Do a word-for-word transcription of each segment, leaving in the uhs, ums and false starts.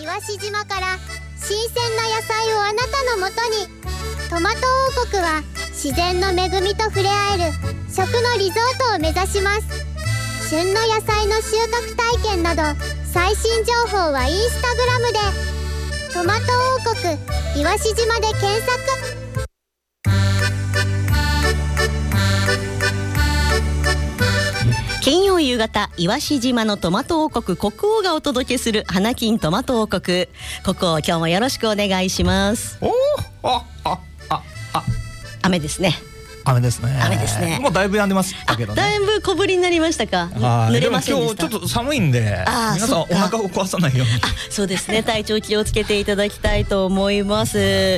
岩志島から新鮮な野菜をあなたのもとに。トマト王国は自然の恵みと触れ合える食のリゾートを目指します。旬の野菜の収穫体験など最新情報はインスタグラムでトマト王国岩志島で検索。 金曜夕方、岩志島のトマト王国国王がお届けする花金トマト王国。国王、今日もよろしくお願いします。 おーああああ雨ですね。 雨ですね。 雨ですね。 もうだいぶ止んでますだけどね。 だいぶ小降りになりましたか。濡れませんでした。 でも今日ちょっと寒いんで、皆さんお腹を壊さないように。 あ、そうですね。体調気をつけていただきたいと思います。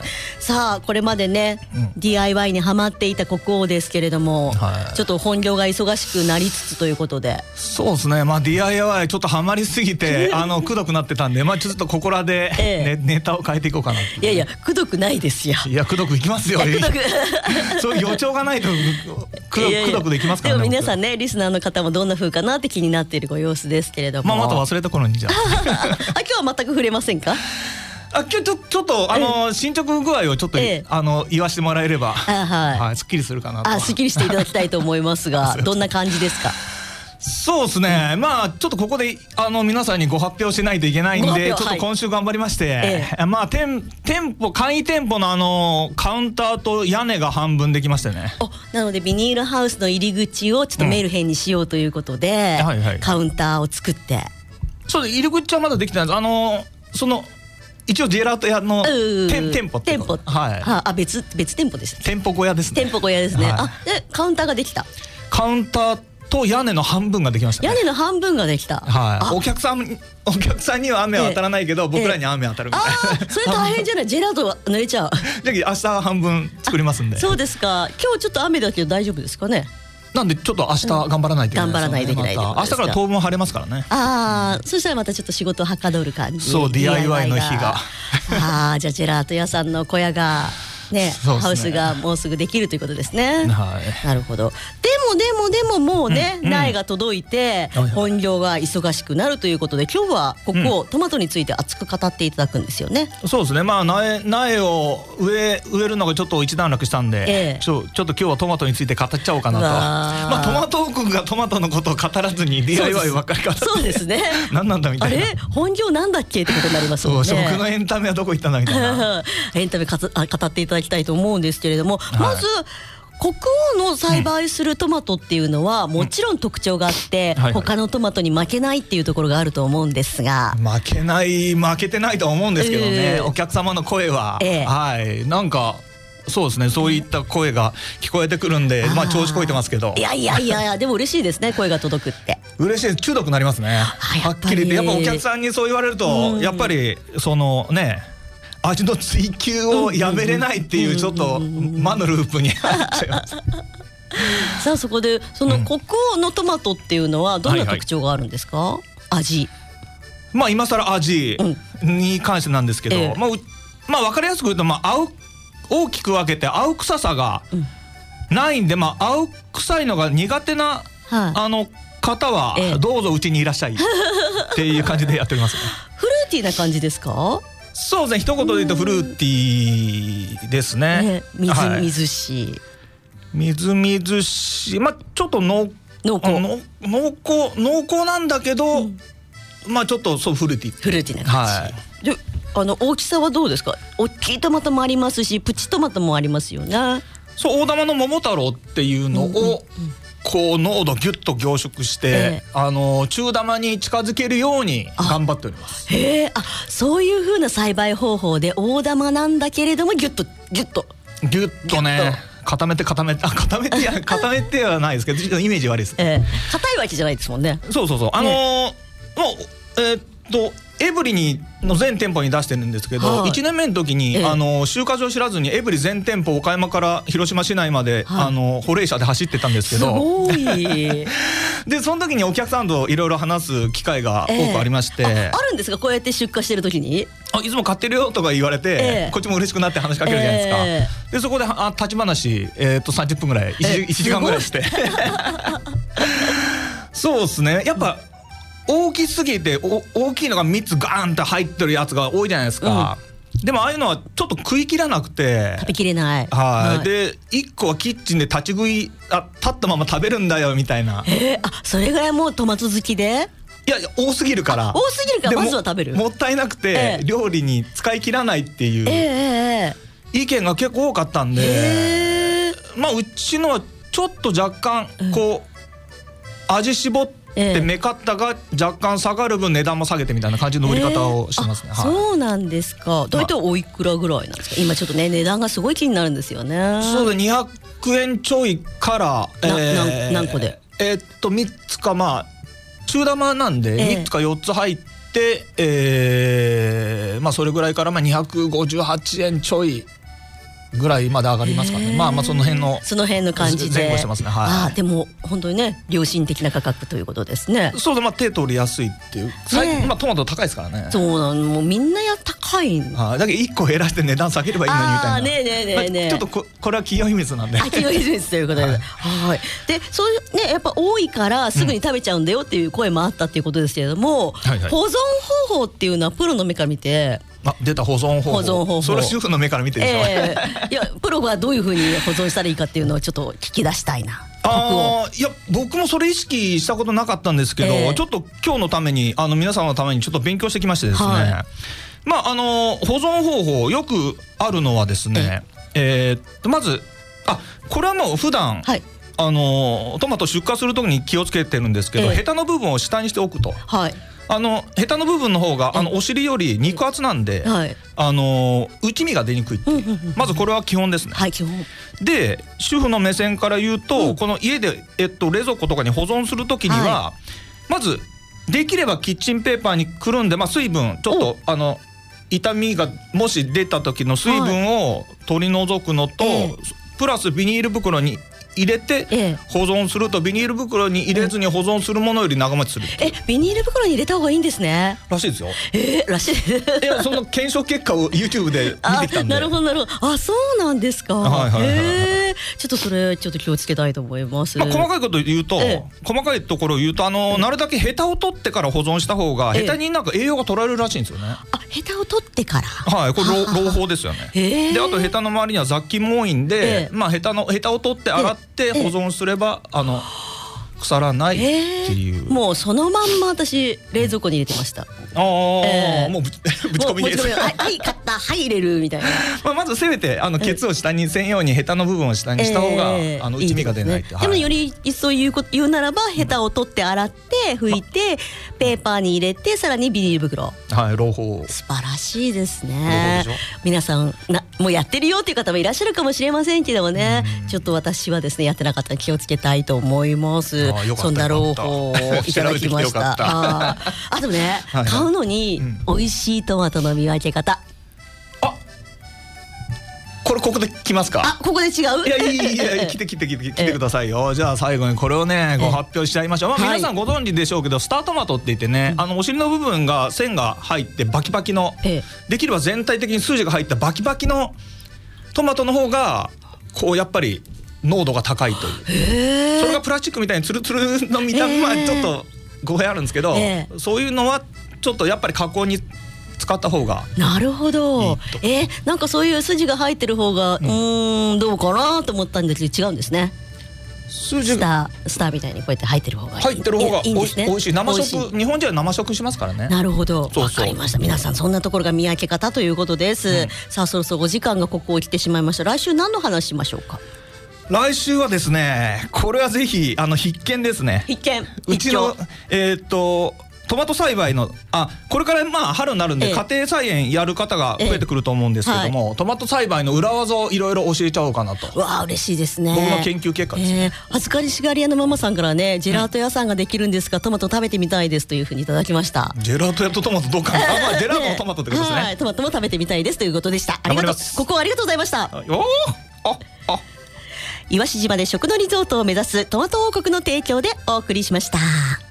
さあ、これまでね、うん、ディーアイワイ にハマっていた国王ですけれども、はい、ちょっと本業が忙しくなりつつということで。 そうですね。まあ ディーアイワイ ちょっとハマりすぎてあのくどくなってたんで、まあちょっとここらで、ええ、ね、ネタを変えていこうかなって。 いやいや、くどくないですよ。 いや、くどくいきますよ。くどくそういう予兆がないと。くどくできますからね。 でも皆さんね、リスナーの方もどんな風かなって気になっているご様子ですけれども、 まあまた忘れた頃にじゃああ、今日は全く触れませんか。 あ、今日ちょ、ちょっとあの進捗具合をちょっと、ええ、あの言わしてもらえれば、はい、はい、すっきりするかなと。 あ、すっきりしていただきたいと思いますがどんな感じですか。 そうですね、うん、まあちょっとここであの皆さんにご発表しないといけないんで、ちょっと今週頑張りまして、はい、ええ、まあ店店舗簡易店舗のあのカウンターと屋根が半分できましてね。 なのでビニールハウスの入り口をちょっとメルヘンにしようということで、うん、はいはい、カウンターを作って。 そう、入り口はまだできてないです。あのその一応ジェラート屋の店舗って店舗、はい、あ、別別店舗です。 店舗小屋ですね。 店舗小屋ですね。はい、あ、でカウンターができた。 カウンターと屋根の半分ができましたね。 屋根の半分ができた。 はい。お客さんお客さんには雨は当たらないけど、ええ、僕らには雨当たるみたいな。 あ、それ大変じゃない。ジェラートは濡れちゃう。 じゃあ明日半分作りますんで。 そうですか。今日ちょっと雨だけど大丈夫ですかね。 なんでちょっと明日頑張らないといけないですよね。頑張らないといけない。明日から当分晴れますからね。 ああ、そしたらまたちょっと仕事をはかどる感じ。 そう、ディーアイワイ の日が。 ああ、じゃあジェラート屋さんの小屋が。ね、ハウスがもうすぐできるということですね。はい、なるほど。でもでもでももうね、うん、苗が届いて、うん、本業が忙しくなるということで、今日はここ、うん、トマトについて熱く語っていただくんですよね。 そうですね。まあ苗苗を植え植えるのがちょっと一段落したんで、ええ、ちょちょっと今日はトマトについて語っちゃおうかなと。まあトマト王国がトマトのことを語らずに ディーアイワイ ばっかり語って、 そうですね。 何なんだみたいな。 あれ本業なんだっけってことになりますもんね。 そう、食のエンタメはどこ行ったんだみたいな。 エンタメかつあ語っていただきたいと思うんですけれども、はい、まず国王の栽培するトマトっていうのはもちろん特徴があって、うん、はいはい、他のトマトに負けないっていうところがあると思うんですが。 負けない負けてないと思うんですけどね、えー、お客様の声は、えー、はい、なんかそうですね、そういった声が聞こえてくるんで、まあ調子こいてますけど。 いやいやいやいや、でも嬉しいですね、声が届くって。 嬉しい、中毒になりますね。はっきり言って、やっぱお客さんにそう言われると、やっぱりそのね、味の追求をやめれないっていうちょっと魔のループに入っちゃいます。 さあ、そこでその国王のトマトっていうのはどんな特徴があるんですか？はいはい、味。 まあ今更味に関してなんですけど、うん、まあまあ分かりやすく言うと、まあ青大きく分けて青臭さがないんで、まあ青臭いのが苦手な、はい、あの方はどうぞうちにいらっしゃいっていう感じでやっておりますね。 フルーティーな感じですか？ そうですね、一言で言うとフルーティーですね。 ね、みずみずしい、はい、 みずみずしい、まあちょっと濃濃厚濃厚濃厚なんだけど、うん、まあちょっとそうフルーティーフルーティーな感じ、はい、で、あの大きさはどうですか？大きいトマトもありますし、プチトマトもありますよね。 そう、大玉の桃太郎っていうのを、うんうんうん、こう濃度ギュッと凝縮して、えー、あの中玉に近づけるように頑張っております。 へえ、あ、そういう風な栽培方法で大玉なんだけれどもギュッとギュッとギュッとね、固めて固めて、あ、固めてや固めてはないですけど、ちょっとイメージ悪いですね。 硬、えー、いわけじゃないですもんね。 そうそうそう、あのーね、もうえー、っとエブリにの全店舗に出してるんですけど、はい、いちねんめの時に、ええ、あの集荷所知らずにエブリ全店舗岡山から広島市内まで、はい、あの保冷車で走ってたんですけど、すごいでその時にお客さんといろいろ話す機会が多くありまして、ええ、 あ, あるんですか？こうやって出荷してる時にあ、いつも買ってるよとか言われて、ええ、こっちも嬉しくなって話しかけるじゃないですか、ええ、でそこであ立ち話、えー、とさんじゅっぷんぐらい 1, いちじかんぐらいしてそうですね、やっぱ大きすぎてお大きいのがみっつガーンって入ってるやつが多いじゃないですか、うん、でもああいうのはちょっと食い切らなくて食べきれない、 はい、はい、でいっこはキッチンで立ち食いあ立ったまま食べるんだよみたいな。 えー、あそれぐらいもうトマト好きで。 いや多すぎるから多すぎるからまずは食べるも, もったいなくて、えー、料理に使い切らないっていう、えー、意見が結構多かったんで、えー、まあうちのはちょっと若干こう、うん、味絞って目かったが若干下がる分値段も下げてみたいな感じの売り方をしてますね、 えーはい、そうなんですか。大体おいくらぐらいなんですか。今ちょっとね値段がすごい気になるんですよね。 そうでにひゃくえんちょいから、 えー、何個でえー、っとみっつかまあ中玉なんでみっつかよっつ入って、えーえー、まあそれぐらいからまあにひゃくごじゅうはちえんちょいぐらいまで上がりますかね。まあまあその辺のその辺の感じで前後してますね、はい、 あでも本当にね良心的な価格ということですね。 そうでまあ手取りやすいっていう、ね、まあトマト高いですからね。 そうなのもうみんなや高いの、 はあ、だけどいっこ減らして値段下げればいいのにみたいな。 あねえねえねえねえ、 まあ、ちょっと こ, これは企業秘密なんであ企業秘密ということで、はい、はい、でそういうねやっぱ多いからすぐに食べちゃうんだよっていう声もあったっていうことですけれども、うんはいはい、保存方法っていうのはプロの目から見てあ出た保存方法。保存方法それは主婦の目から見てるでしょ、えー、いやプロがどういうふうに保存したらいいかっていうのをちょっと聞き出したいな。 あいや僕もそれ意識したことなかったんですけど、えー、ちょっと今日のためにあの皆さんのためにちょっと勉強してきましてですね、はい、まああの保存方法よくあるのはですね、えー、えー、まずあこれはもう普段、はい、あのトマト出荷するときに気をつけてるんですけど、えー、ヘタの部分を下にしておくと、はい、あのヘタの部分の方があのお尻より肉厚なんで、はい、あの内身が出にくいっていう、まずこれは基本ですね、はい、基本で主婦の目線から言うと、うん、この家で、えっと、冷蔵庫とかに保存するときには、はい、まずできればキッチンペーパーにくるんで、まあ、水分ちょっとあの傷みがもし出た時の水分を取り除くのと、はい、プラスビニール袋に入れて保存すると、ビニール袋に入れずに保存するものより長持ちする。 えビニール袋に入れた方がいいんですね。 らしいですよ。 えー、らしいいやその検証結果を YouTube で見てきたんで。 なるほどなるほど。あそうなんですか。はいはいはいはい、えー、ちょっとそれちょっと気をつけたいと思います。 まあ、細かいこと言うと、えー、細かいところを言うとあの、えー、なるだけヘタを取ってから保存した方がヘタになんか栄養が取られるらしいんですよね。 あヘタを取ってから。 はいこれ朗報ですよね。えー、であとヘタの周りには雑菌も多いんで、えー、まあヘタのヘタを取って洗って保存するすればあの腐らないっていう、 えー、もうそのまんま私冷蔵庫に入れてました。 ああ、えー、もう ぶ, ぶち込みです。 はい、はい、買ったはい入れるみたいなまあまずせめてあのケツを下にせんようにヘタの部分を下にした方が、えー、あの内身が出ないって。 いいですね。はい、でもより一層言うこと言うならばヘタを取って洗って拭いて、ま、ペーパーに入れてさらにビニール袋。 はい朗報。 素晴らしいですね。皆さんなもうやってるよっていう方もいらっしゃるかもしれませんけどもね、ちょっと私はですねやってなかったら気をつけたいと思います。そんな朗報をいただきました。ああとね、はいはい、買うのに美味しいトマトの見分け方、 うん、あこれここで来ますか。 あここで違う。 いやいやいやいや来て来て来て来てくださいよ。じゃあ最後にこれをねご発表しちゃいましょう。まあ、皆さんご存知でしょうけど、はい、スタートマトって言ってね、あのお尻の部分が線が入ってバキバキの、ええ、できれば全体的に筋が入ったバキバキのトマトの方がこうやっぱり濃度が高いという。それがプラスチックみたいにツルツルの見た目はちょっと語弊あるんですけど、そういうのはちょっとやっぱり加工に使った方がいい。 なるほど。えー、なんかそういう筋が入ってる方が、うん、うーんどうかなと思ったんですけど違うんですね。筋スタースターみたいにこうやって入ってる方がいい。 入ってる方がいいんですね。美味しい。生食日本人は生食しますからね。 なるほど。わかりました。皆さんそんなところが見分け方ということです。うん、さあそろそろお時間がここを来てしまいました。来週何の話しましょうか。 来週はですねこれはぜひあの必見ですね。 必見。 うちのえー、っとトマト栽培のあこれからまあ春になるんで、ええ、家庭菜園やる方が増えてくると思うんですけども、えはい、トマト栽培の裏技をいろいろ教えちゃおうかなと。 わあ嬉しいですね。 僕の研究結果ですね。えー、 恥ずかしがり屋のママさんからねジェラート屋さんができるんですが、うん、トマト食べてみたいですというふうにいただきました。 ジェラート屋とトマトどうかな、あ、まあ、ジェラートとトマトってことですね。 はい、トマトも食べてみたいですということでした。ありがとう。ここはありがとうございました。 おああ岩志島で食のリゾートを目指すトマト王国の提供でお送りしました。